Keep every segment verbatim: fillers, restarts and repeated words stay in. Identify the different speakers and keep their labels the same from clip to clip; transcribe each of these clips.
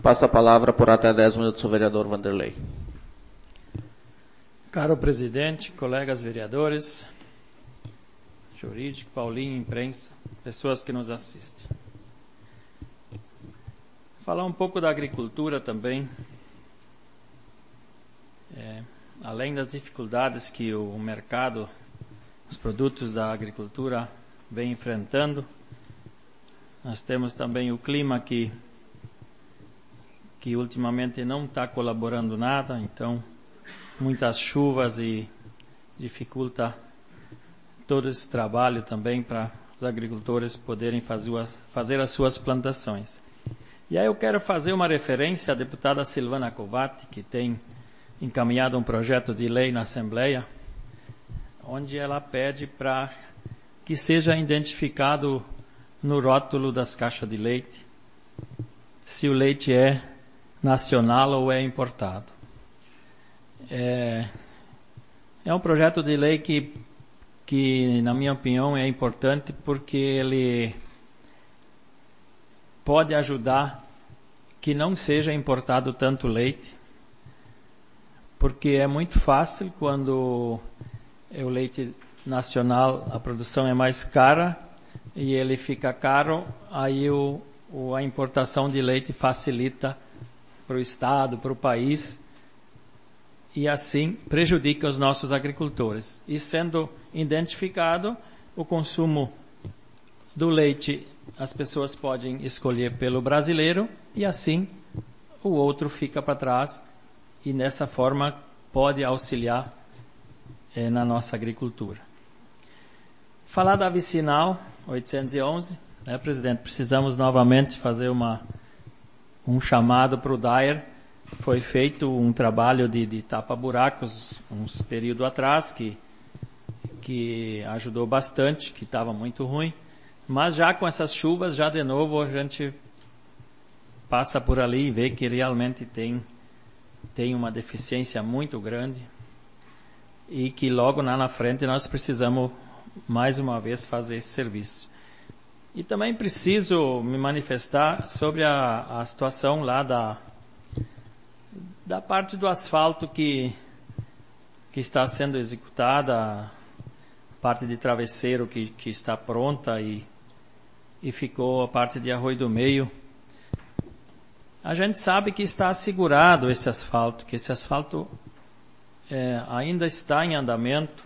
Speaker 1: Passa a palavra por até dez minutos ao vereador Vanderlei.
Speaker 2: Caro presidente, colegas vereadores, jurídico, Paulinho, imprensa, pessoas que nos assistem. Falar um pouco da agricultura também. É, além das dificuldades que o mercado, os produtos da agricultura vem enfrentando, nós temos também o clima que, que ultimamente não está colaborando nada, então muitas chuvas e dificulta todo esse trabalho também para os agricultores poderem fazer, fazer as suas plantações. E aí eu quero fazer uma referência à deputada Silvana Covatti, que tem encaminhado um projeto de lei na Assembleia, onde ela pede para que seja identificado no rótulo das caixas de leite se o leite é nacional ou é importado. É, é um projeto de lei que, que, na minha opinião, é importante porque ele pode ajudar que não seja importado tanto leite, porque é muito fácil quando o leite nacional, a produção é mais cara e ele fica caro, aí o, o, a importação de leite facilita para o Estado, para o país, e assim prejudica os nossos agricultores. E sendo identificado o consumo do leite, as pessoas podem escolher pelo brasileiro e assim o outro fica para trás e nessa forma pode auxiliar eh, na nossa agricultura. Falar da vicinal oitocentos e onze, né, presidente? Precisamos novamente fazer uma, um chamado para o D A E R. Foi feito um trabalho de, de tapa-buracos uns período atrás, que, que ajudou bastante, que estava muito ruim. Mas já com essas chuvas, já de novo a gente passa por ali e vê que realmente tem, tem uma deficiência muito grande e que logo lá na frente nós precisamos mais uma vez fazer esse serviço. E também preciso me manifestar sobre a, a situação lá da, da parte do asfalto que, que está sendo executada, a parte de travesseiro que, que está pronta e, e ficou a parte de Arroio do Meio. A gente sabe que está assegurado esse asfalto, que esse asfalto é, ainda está em andamento,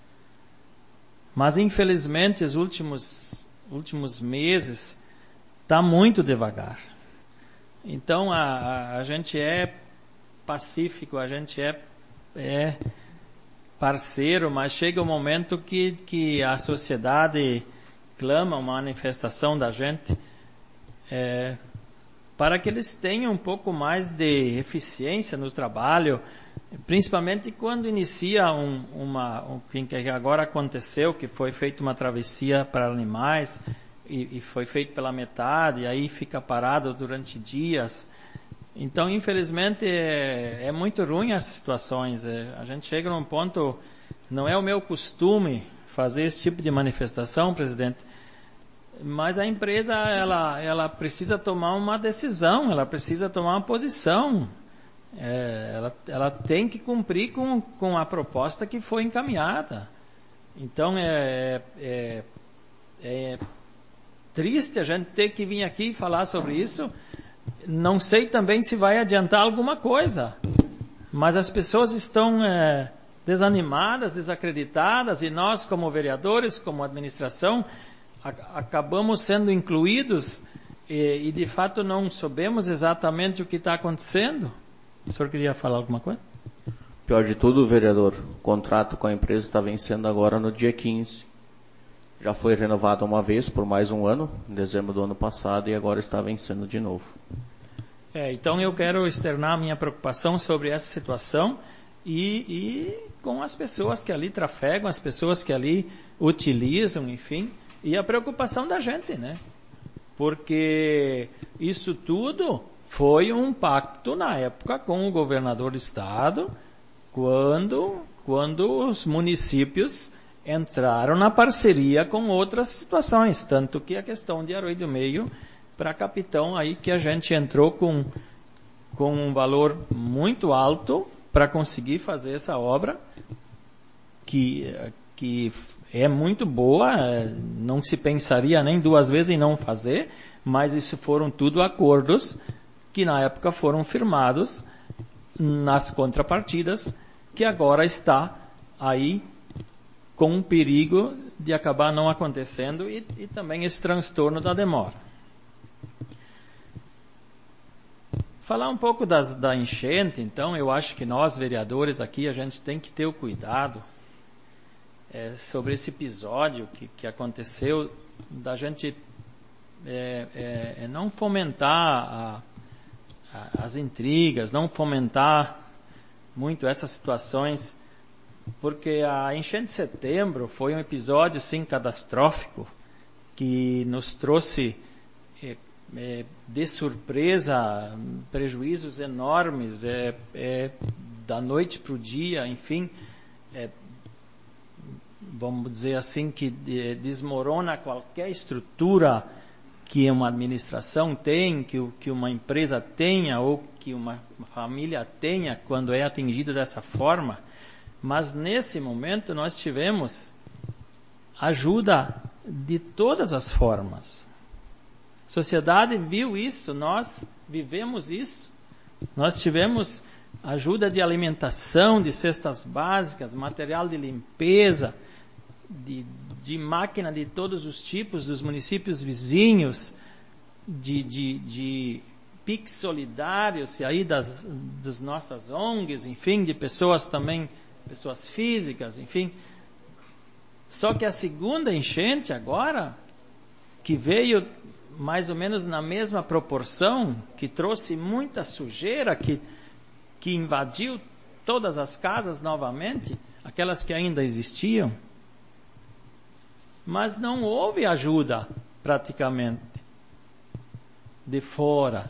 Speaker 2: mas infelizmente os últimos, últimos meses está muito devagar. Então a, a, a gente é pacífico, a gente é, é parceiro, mas chega um momento que, que a sociedade clama uma manifestação da gente é, para que eles tenham um pouco mais de eficiência no trabalho, principalmente quando inicia um, uma, um, que agora aconteceu, que foi feita uma travessia para animais e, e foi feito pela metade, e aí fica parado durante dias. Então, infelizmente, é, é muito ruim as situações. É, a gente chega num ponto, não é o meu costume fazer esse tipo de manifestação, presidente, mas a empresa ela, ela precisa tomar uma decisão, ela precisa tomar uma posição. É, ela, ela tem que cumprir com, com a proposta que foi encaminhada. Então é, é, é triste a gente ter que vir aqui e falar sobre isso. Não sei também se vai adiantar alguma coisa, mas as pessoas estão é, desanimadas, desacreditadas, e nós como vereadores, como administração, a, acabamos sendo incluídos e, e de fato não sabemos exatamente o que está acontecendo. O senhor queria falar alguma coisa?
Speaker 1: Pior de tudo, vereador, o contrato com a empresa está vencendo agora no dia quinze. Já foi renovado uma vez por mais um ano, em dezembro do ano passado, e agora está vencendo de novo.
Speaker 2: É, então eu quero externar a minha preocupação sobre essa situação e, e com as pessoas que ali trafegam, as pessoas que ali utilizam, enfim, e a preocupação da gente, né? Porque isso tudo foi um pacto na época com o governador do estado, quando, quando os municípios entraram na parceria com outras situações, tanto que a questão de Arroio do Meio para Capitão, aí que a gente entrou com, com um valor muito alto para conseguir fazer essa obra, que, que é muito boa, não se pensaria nem duas vezes em não fazer, mas isso foram tudo acordos que na época foram firmados nas contrapartidas, que agora está aí com um perigo de acabar não acontecendo e, e também esse transtorno da demora. Falar um pouco das, da enchente, então, eu acho que nós, vereadores aqui, a gente tem que ter o cuidado é, sobre esse episódio que, que aconteceu, da gente é, é, é não fomentar a, a, as intrigas, não fomentar muito essas situações, porque a enchente de setembro foi um episódio, sim, catastrófico, que nos trouxe é, é, de surpresa prejuízos enormes, é, é, da noite para o dia, enfim, é, vamos dizer assim, que é, desmorona qualquer estrutura que uma administração tem, que, que uma empresa tenha, ou que uma família tenha quando é atingida dessa forma. Mas nesse momento nós tivemos ajuda de todas as formas. A sociedade viu isso, nós vivemos isso. Nós tivemos ajuda de alimentação, de cestas básicas, material de limpeza, de, de máquina de todos os tipos dos municípios vizinhos, de, de, de Pix solidários, e aí das, das nossas O N Gs, enfim, de pessoas também, pessoas físicas, enfim. Só que a segunda enchente agora, que veio mais ou menos na mesma proporção, que trouxe muita sujeira, que, que invadiu todas as casas novamente, aquelas que ainda existiam, mas não houve ajuda praticamente de fora.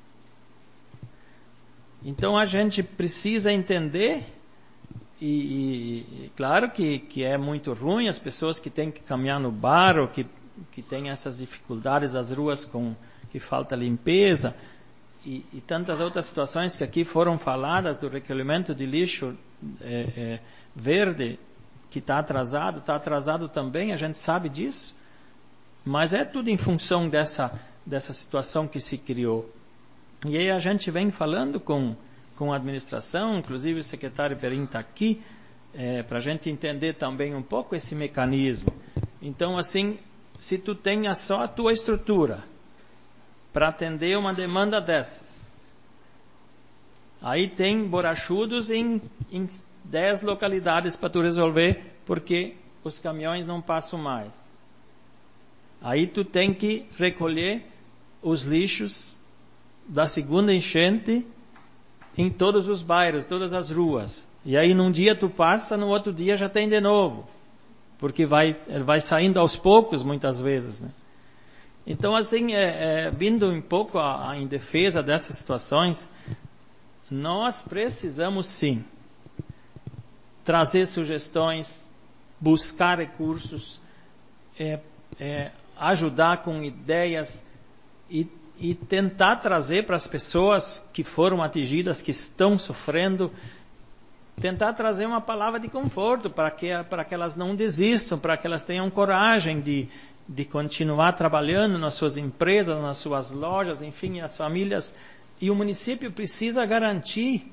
Speaker 2: Então a gente precisa entender, e, e claro que, que é muito ruim as pessoas que têm que caminhar no barro, que, que têm essas dificuldades das ruas com que falta limpeza, e, e tantas outras situações que aqui foram faladas, do recolhimento de lixo é, é, verde, que está atrasado, está atrasado também, a gente sabe disso, mas é tudo em função dessa, dessa situação que se criou. E aí a gente vem falando com, com a administração, inclusive o secretário Perim está aqui, é, para a gente entender também um pouco esse mecanismo. Então, assim, se tu tenha só a tua estrutura para atender uma demanda dessas, aí tem borachudos em, em dez localidades para tu resolver, porque os caminhões não passam mais. Aí tu tem que recolher os lixos da segunda enchente em todos os bairros, todas as ruas. E aí num dia tu passa, no outro dia já tem de novo. Porque vai, vai saindo aos poucos muitas vezes, né? Então assim, é, é, vindo um pouco a, a, em defesa dessas situações, nós precisamos sim trazer sugestões, buscar recursos, é, é, ajudar com ideias e, e tentar trazer para as pessoas que foram atingidas, que estão sofrendo, tentar trazer uma palavra de conforto para que, para que elas não desistam, para que elas tenham coragem de, de continuar trabalhando nas suas empresas, nas suas lojas, enfim, as famílias. E o município precisa garantir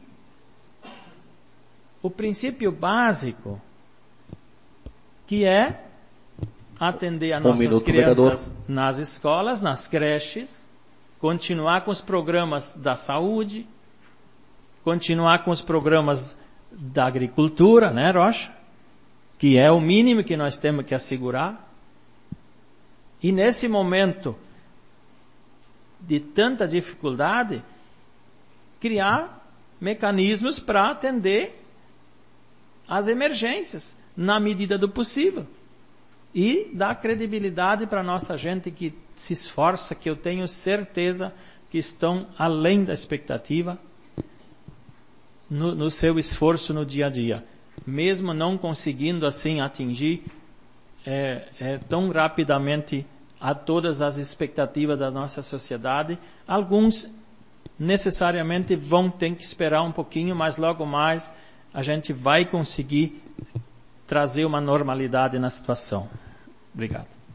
Speaker 2: o princípio básico, que é atender a nossas
Speaker 1: minuto,
Speaker 2: crianças
Speaker 1: vereador.
Speaker 2: nas escolas, nas creches, continuar com os programas da saúde, continuar com os programas da agricultura, né, Rocha? Que é o mínimo que nós temos que assegurar. E nesse momento de tanta dificuldade, criar mecanismos para atender as emergências, na medida do possível. E dar credibilidade para a nossa gente que se esforça, que eu tenho certeza que estão além da expectativa no, no seu esforço no dia a dia. Mesmo não conseguindo assim atingir é, é, tão rapidamente a todas as expectativas da nossa sociedade, alguns necessariamente vão ter que esperar um pouquinho, mas logo mais a gente vai conseguir trazer uma normalidade na situação. Obrigado.